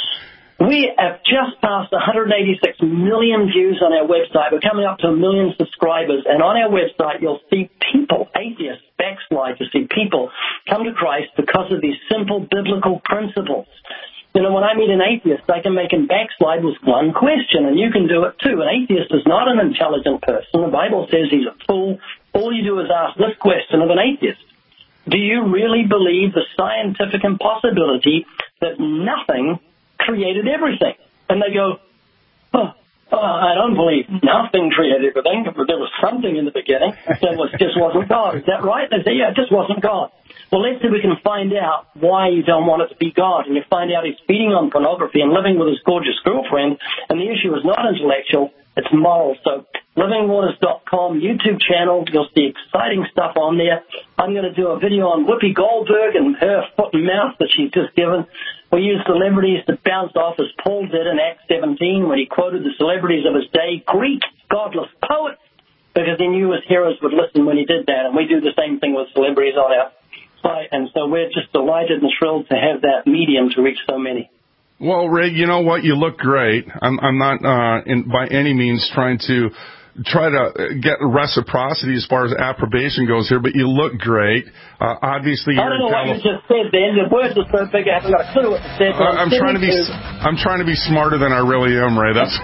I: We have just passed one hundred eighty-six million views on our website. We're coming up to a million subscribers. And on our website, you'll see people, atheists, backslide. You see people come to Christ because of these simple biblical principles. You know, when I meet an atheist, I can make him backslide with one question, and you can do it too. An atheist is not an intelligent person. The Bible says he's a fool. All you do is ask this question of an atheist. Do you really believe the scientific impossibility that nothing created everything? And they go, oh, oh, I don't believe nothing created everything. There was something in the beginning. That was, just wasn't God. Is that right? They say, yeah, it just wasn't God. Well, let's see if we can find out why you don't want it to be God. And you find out he's feeding on pornography and living with his gorgeous girlfriend. And the issue is not intellectual, it's moral. So living waters dot com, YouTube channel, you'll see exciting stuff on there. I'm going to do a video on Whoopi Goldberg and her foot and mouth that she's just given. We use celebrities to bounce off, as Paul did in Acts seventeen when he quoted the celebrities of his day, Greek godless poets, because he knew his hearers would listen when he did that. And we do the same thing with celebrities on our site. And so we're just delighted and thrilled to have that medium to reach so many.
E: Well, Ray, you know what? You look great. I'm, I'm not uh, in, by any means trying to try to get reciprocity as far as approbation goes here, but you look great. Uh, obviously, you're
I: I don't know
E: in
I: what
E: California.
I: you just said, Dan. Your words are so big, I haven't got a clue what you said.
E: Uh, I'm trying to be. I'm trying to be smarter than I really am, Ray. That's.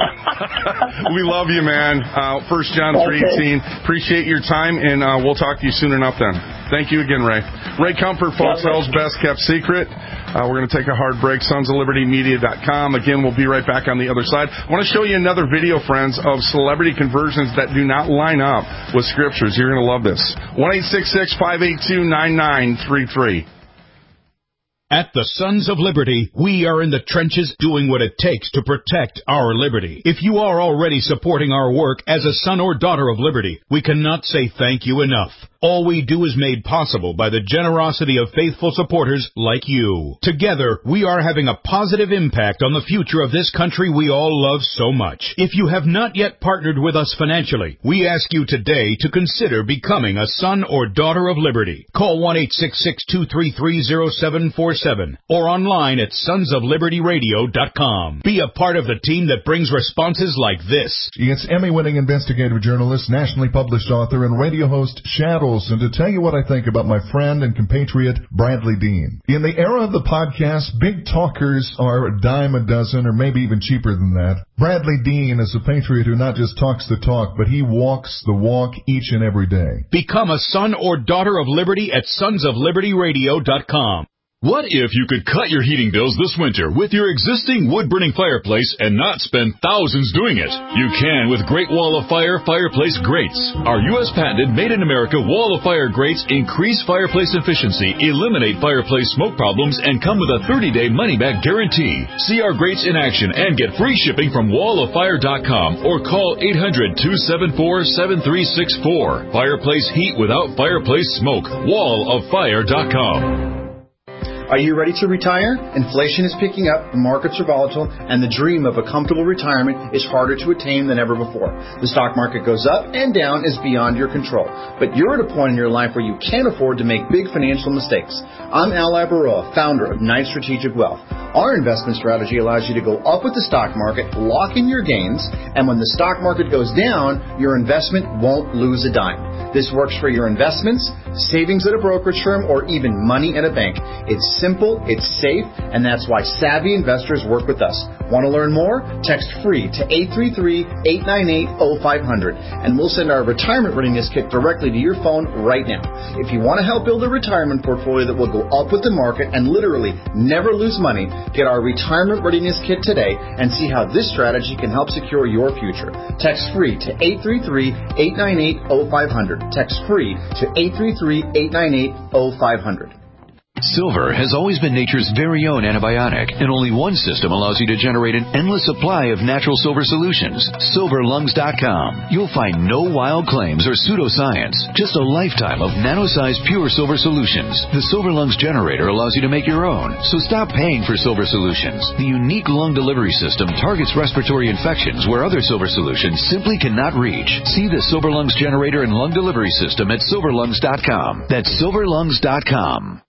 E: We love you, man. Uh, First John three eighteen. Appreciate your time, and uh, we'll talk to you soon enough. Then. Thank you again, Ray. Ray Comfort, folks. Hell's Best Kept Secret. Uh, we're going to take a hard break. Sons of Liberty Media dot com. Again, we'll be right back on the other side. I want to show you another video, friends, of celebrity conversions that do not line up with scriptures. You're going to love this. one eight six six, five eight two, nine nine three three.
C: At the Sons of Liberty, we are in the trenches doing what it takes to protect our liberty. If you are already supporting our work as a son or daughter of liberty, we cannot say thank you enough. All we do is made possible by the generosity of faithful supporters like you. Together, we are having a positive impact on the future of this country we all love so much. If you have not yet partnered with us financially, we ask you today to consider becoming a son or daughter of liberty. Call one eight six six, two three three, zero seven four seven or online at sons of liberty radio dot com. Be a part of the team that brings responses like this.
P: It's Emmy-winning investigative journalist, nationally published author, and radio host Shad Olson to tell you what I think about my friend and compatriot Bradley Dean. In the era of the podcast, big talkers are a dime a dozen or maybe even cheaper than that. Bradley Dean is a patriot who not just talks the talk, but he walks the walk each and every day.
C: Become a son or daughter of liberty at sons of liberty radio dot com.
H: What if you could cut your heating bills this winter with your existing wood-burning fireplace and not spend thousands doing it? You can with Great Wall of Fire fireplace grates. Our U S patented made-in-America Wall of Fire grates increase fireplace efficiency, eliminate fireplace smoke problems, and come with a thirty-day money-back guarantee. See our grates in action and get free shipping from wall of fire dot com or call eight hundred, two seven four, seven three six four. Fireplace heat without fireplace smoke. wall of fire dot com.
Q: Are you ready to retire? Inflation is picking up, the markets are volatile, and the dream of a comfortable retirement is harder to attain than ever before. The stock market goes up and down is beyond your control. But you're at a point in your life where you can't afford to make big financial mistakes. I'm Al Labaroa, founder of Knight Strategic Wealth. Our investment strategy allows you to go up with the stock market, lock in your gains, and when the stock market goes down, your investment won't lose a dime. This works for your investments, savings at a brokerage firm, or even money in a bank. It's simple, it's safe, and that's why savvy investors work with us. Want to learn more? Text FREE to eight three three, eight nine eight, zero five zero zero, and we'll send our retirement readiness kit directly to your phone right now. If you want to help build a retirement portfolio that will go up with the market and literally never lose money, get our retirement readiness kit today and see how this strategy can help secure your future. Text FREE to eight three three, eight nine eight, zero five zero zero. Text FREE to eight three three, eight nine eight, zero five zero zero.
R: Silver has always been nature's very own antibiotic, and only one system allows you to generate an endless supply of natural silver solutions. silver lungs dot com. You'll find no wild claims or pseudoscience, just a lifetime of nano-sized pure silver solutions. The Silver Lungs generator allows you to make your own, so stop paying for silver solutions. The unique lung delivery system targets respiratory infections where other silver solutions simply cannot reach. See the Silver Lungs generator and lung delivery system at silver lungs dot com. That's silver lungs dot com.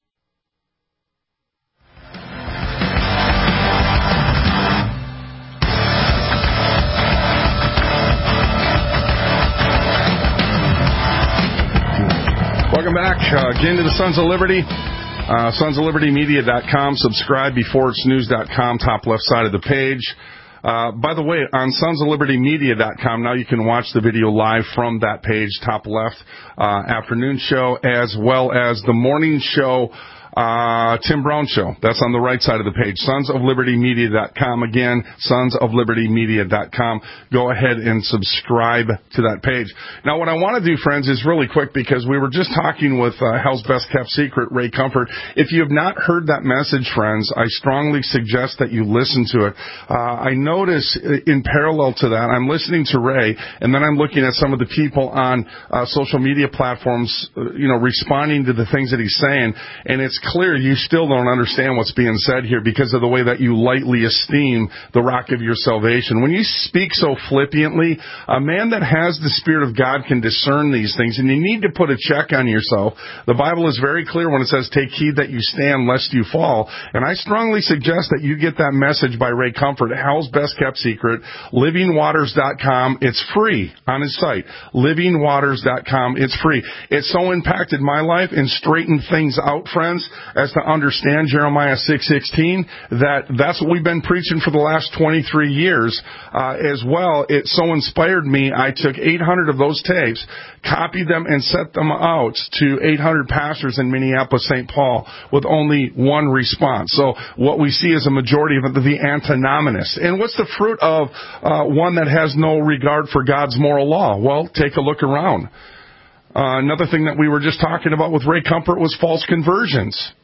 E: Welcome back uh, again to the Sons of Liberty. Uh, sons of liberty media dot com. Subscribe before it's news dot com, top left side of the page. Uh, by the way, on sons of liberty media dot com, now you can watch the video live from that page, top left, uh, afternoon show, as well as the morning show, uh, Tim Brown show. That's on the right side of the page. sons of liberty media dot com. Again, sons of liberty media dot com. Go ahead and subscribe to that page. Now, what I want to do, friends, is really quick, because we were just talking with uh, Hell's Best Kept Secret, Ray Comfort. If you have not heard that message, friends, I strongly suggest that you listen to it. Uh, I notice in parallel to that, I'm listening to Ray, and then I'm looking at some of the people on uh, social media platforms, uh, you know, responding to the things that he's saying, and it's clear you still don't understand what's being said here because of the way that you lightly esteem the rock of your salvation. When you speak so flippantly, a man that has the Spirit of God can discern these things, and you need to put a check on yourself. The Bible is very clear when it says, take heed that you stand lest you fall. And I strongly suggest that you get that message by Ray Comfort, Hell's Best Kept Secret, living waters dot com. It's free on his site, living waters dot com. It's free. It so impacted my life and straightened things out, friends, as to understand Jeremiah six sixteen, that that's what we've been preaching for the last twenty-three years. Uh, as well, it so inspired me, I took eight hundred of those tapes, copied them, and sent them out to eight hundred pastors in Minneapolis, Saint Paul, with only one response. So what we see is a majority of the antinomist. And what's the fruit of uh, one that has no regard for God's moral law? Well, take a look around. Uh, another thing that we were just talking about with Ray Comfort was false conversions.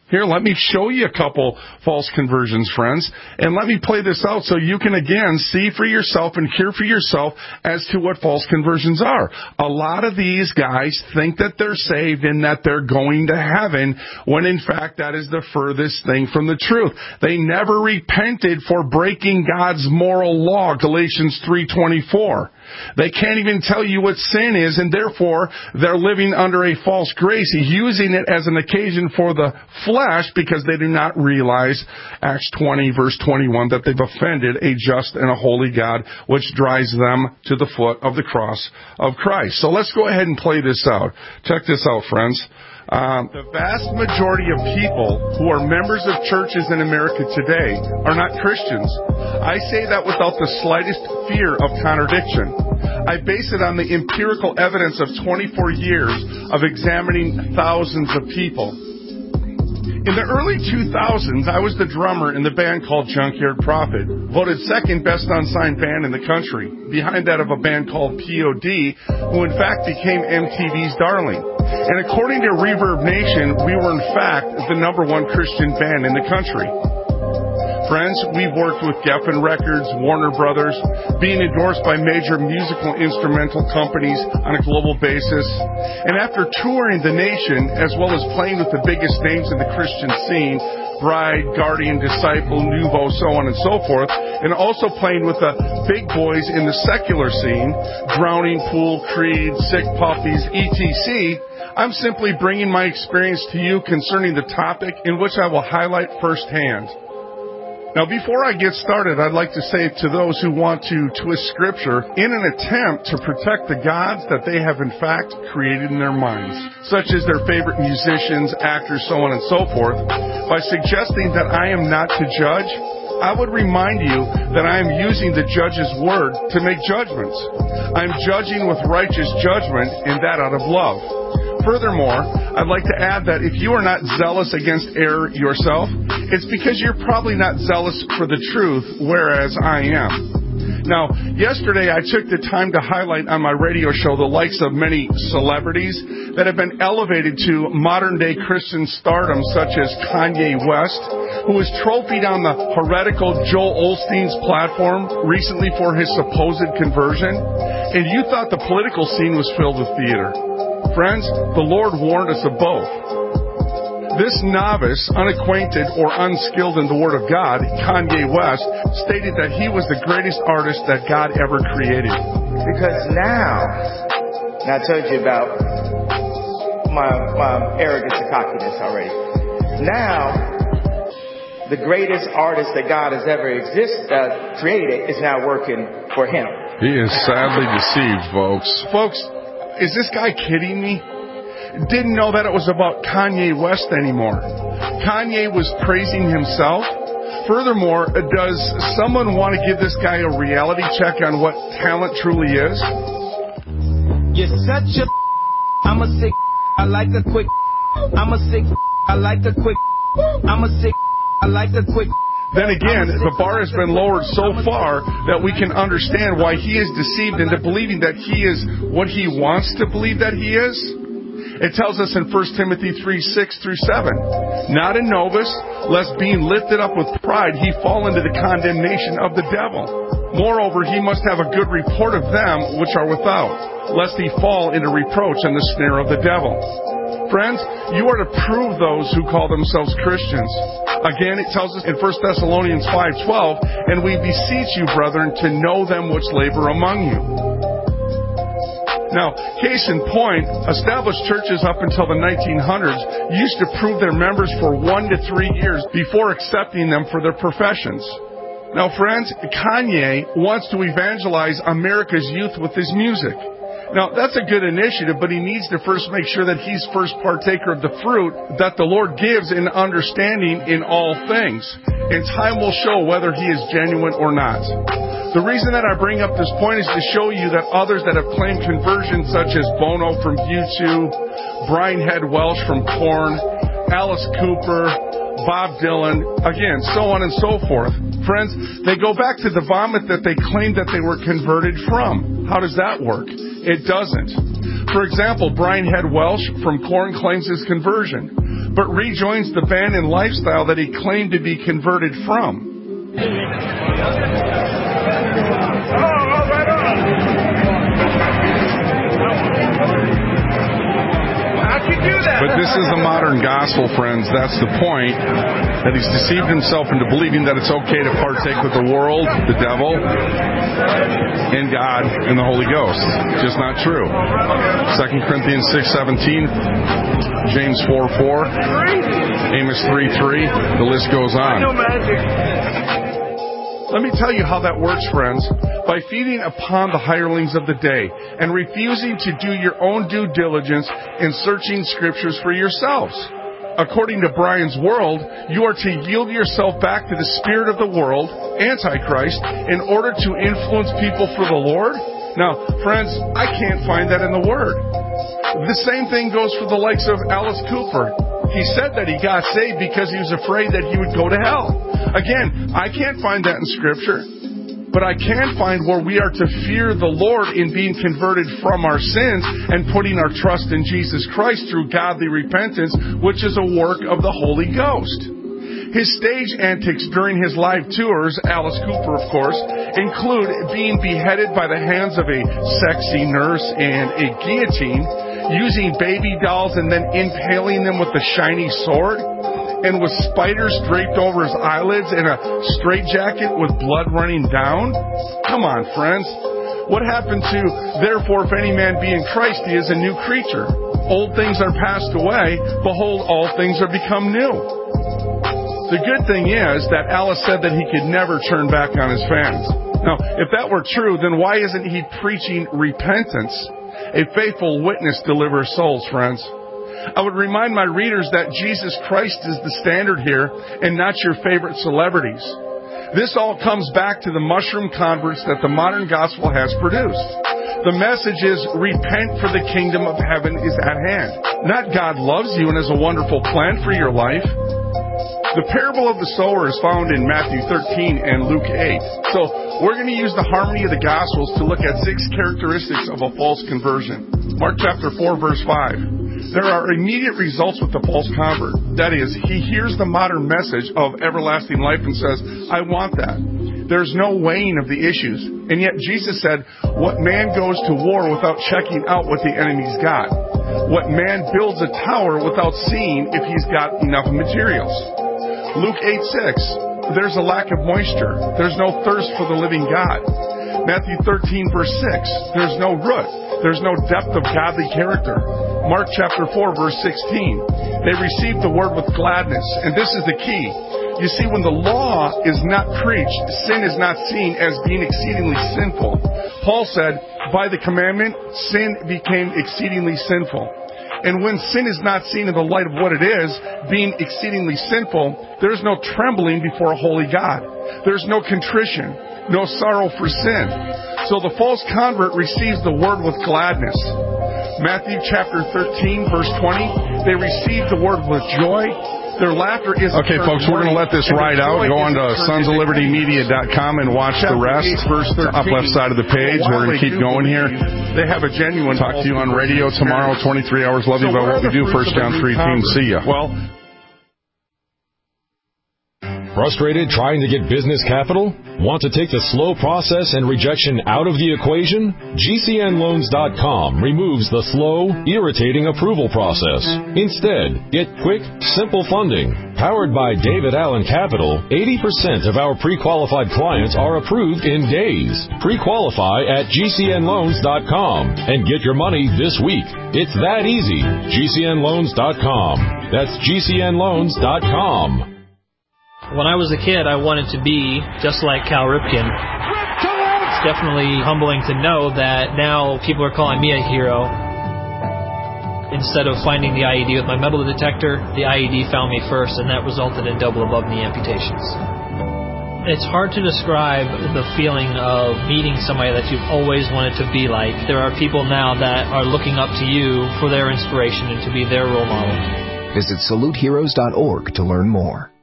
E: Here, let me show you a couple false conversions, friends, and let me play this out so you can, again, see for yourself and hear for yourself as to what false conversions are. A lot of these guys think that they're saved and that they're going to heaven, when in fact that is the furthest thing from the truth. They never repented for breaking God's moral law, Galatians three twenty-four. They can't even tell you what sin is, and therefore they're living under a false grace, using it as an occasion for the flesh, because they do not realize, Acts twenty, verse twenty-one, that they've offended a just and a holy God, which drives them to the foot of the cross of Christ. So let's go ahead and play this out. Check this out, friends. Um, the vast majority of people who are members of churches in America today are not Christians. I say that without the slightest fear of contradiction. I base it on the empirical evidence of twenty-four years of examining thousands of people. In the early two thousands, I was the drummer in the band called Junkyard Prophet, voted second best unsigned band in the country, behind that of a band called P O D, who in fact became M T V's darling. And according to Reverb Nation, we were in fact the number one Christian band in the country. Friends, we've worked with Geffen Records, Warner Brothers, being endorsed by major musical instrumental companies on a global basis. And after touring the nation, as well as playing with the biggest names in the Christian scene, Bride, Guardian, Disciple, Nuvo, so on and so forth, and also playing with the big boys in the secular scene, Drowning Pool, Creed, Sick Puppies, et cetera, I'm simply bringing my experience to you concerning the topic, in which I will highlight firsthand. Now, before I get started, I'd like to say to those who want to twist Scripture in an attempt to protect the gods that they have in fact created in their minds, such as their favorite musicians, actors, so on and so forth, by suggesting that I am not to judge, I would remind you that I am using the judge's word to make judgments. I'm judging with righteous judgment, and that out of love. Furthermore, I'd like to add that if you are not zealous against error yourself, it's because you're probably not zealous for the truth, whereas I am. Now, yesterday I took the time to highlight on my radio show the likes of many celebrities that have been elevated to modern-day Christian stardom, such as Kanye West, who was trophied on the heretical Joel Osteen's platform recently for his supposed conversion, and you thought the political scene was filled with theater. Friends, the Lord warned us of both. This novice, unacquainted or unskilled in the Word of God, Kanye West, stated that he was the greatest artist that God ever created.
S: Because now, and I told you about my, my arrogance and cockiness already. Now, the greatest artist that God has ever exist, uh, created is now working for him.
E: He is sadly deceived, folks. Folks, is this guy kidding me? Didn't know that it was about Kanye West anymore. Kanye was praising himself. Furthermore, does someone want to give this guy a reality check on what talent truly is?
T: You're such a I'm a sick I like a quick I'm a sick I like a quick I'm a sick I like a quick
E: Then again, the bar has been lowered so far that we can understand why he is deceived into believing that he is what he wants to believe that he is. It tells us in First Timothy three, six through seven, not a novice, lest being lifted up with pride he fall into the condemnation of the devil. Moreover, he must have a good report of them which are without, lest he fall into reproach and the snare of the devil. Friends, you are to prove those who call themselves Christians. Again, it tells us in First Thessalonians five twelve, and we beseech you, brethren, to know them which labor among you. Now, case in point, established churches up until the nineteen hundreds used to prove their members for one to three years before accepting them for their professions. Now, friends, Kanye wants to evangelize America's youth with his music. Now, that's a good initiative, but he needs to first make sure that he's first partaker of the fruit that the Lord gives in understanding in all things. And time will show whether he is genuine or not. The reason that I bring up this point is to show you that others that have claimed conversion, such as Bono from U two, Brian Head Welch from Korn, Alice Cooper, Bob Dylan, again, so on and so forth. Friends, they go back to the vomit that they claimed that they were converted from. How does that work? It doesn't. For example, Brian Head Welch from Korn claims his conversion. but rejoins the band and lifestyle that he claimed to be converted from. But this is a modern gospel, friends. That's the point. That he's deceived himself into believing that it's okay to partake with the world, the devil, and God, and the Holy Ghost. Just not true. Second Corinthians six seventeen, James four four, Amos three three, the list goes on. Let me tell you how that works, friends. By feeding upon the hirelings of the day and refusing to do your own due diligence in searching scriptures for yourselves. According to Brian's World, you are to yield yourself back to the spirit of the world, Antichrist, in order to influence people for the Lord? Now, friends, I can't find that in the Word. The same thing goes for the likes of Alice Cooper. He said that he got saved because he was afraid that he would go to hell. Again, I can't find that in Scripture, but I can find where we are to fear the Lord in being converted from our sins and putting our trust in Jesus Christ through godly repentance, which is a work of the Holy Ghost. His stage antics during his live tours, Alice Cooper, of course, include being beheaded by the hands of a sexy nurse and a guillotine, using baby dolls and then impaling them with a shiny sword, and with spiders draped over his eyelids and a straitjacket with blood running down? Come on, friends. What happened to, therefore, if any man be in Christ, he is a new creature. Old things are passed away. Behold, all things are become new. The good thing is that Alice said that he could never turn back on his fans. Now, if that were true, then why isn't he preaching repentance? A faithful witness delivers souls, friends. I would remind my readers that Jesus Christ is the standard here and not your favorite celebrities. This all comes back to the mushroom converts that the modern gospel has produced. The message is, repent, for the kingdom of heaven is at hand. Not God loves you and has a wonderful plan for your life. The parable of the sower is found in Matthew thirteen and Luke eight. So we're going to use the harmony of the Gospels to look at six characteristics of a false conversion. Mark chapter four, verse five. There are immediate results with the false convert. That is, he hears the modern message of everlasting life and says, I want that. There's no weighing of the issues. And yet Jesus said, what man goes to war without checking out what the enemy's got? What man builds a tower without seeing if he's got enough materials? Luke eight six, there's a lack of moisture. There's no thirst for the living God. Matthew thirteen, verse six, there's no root. There's no depth of godly character. Mark chapter four, verse sixteen, they received the word with gladness. And this is the key. You see, when the law is not preached, sin is not seen as being exceedingly sinful. Paul said, by the commandment, sin became exceedingly sinful. And when sin is not seen in the light of what it is, being exceedingly sinful, there is no trembling before a holy God. There's no contrition, no sorrow for sin. So the false convert receives the word with gladness. Matthew chapter thirteen, verse twenty, they receive the word with joy. Their laughter is... Okay, folks, we're going to let this ride out. Go on to sons of liberty media dot com and watch the rest. Up left side of the page. We're going to keep going here. They have a genuine... Talk to you on radio tomorrow, twenty-three hours. Love you about what we do. First down, three teams. See ya. Well...
U: Frustrated trying to get business capital? Want to take the slow process and rejection out of the equation? G C N loans dot com removes the slow, irritating approval process. Instead, get quick, simple funding. Powered by David Allen Capital, eighty percent of our pre-qualified clients are approved in days. Pre-qualify at G C N loans dot com and get your money this week. It's that easy. G C N loans dot com. That's G C N loans dot com.
V: When I was a kid, I wanted to be just like Cal Ripken. It's definitely humbling to know that now people are calling me a hero. Instead of finding the I E D with my metal detector, the I E D found me first, and that resulted in double above knee amputations. It's hard to describe the feeling of meeting somebody that you've always wanted to be like. There are people now that are looking up to you for their inspiration and to be their role model.
W: Visit salute heroes dot org to learn more.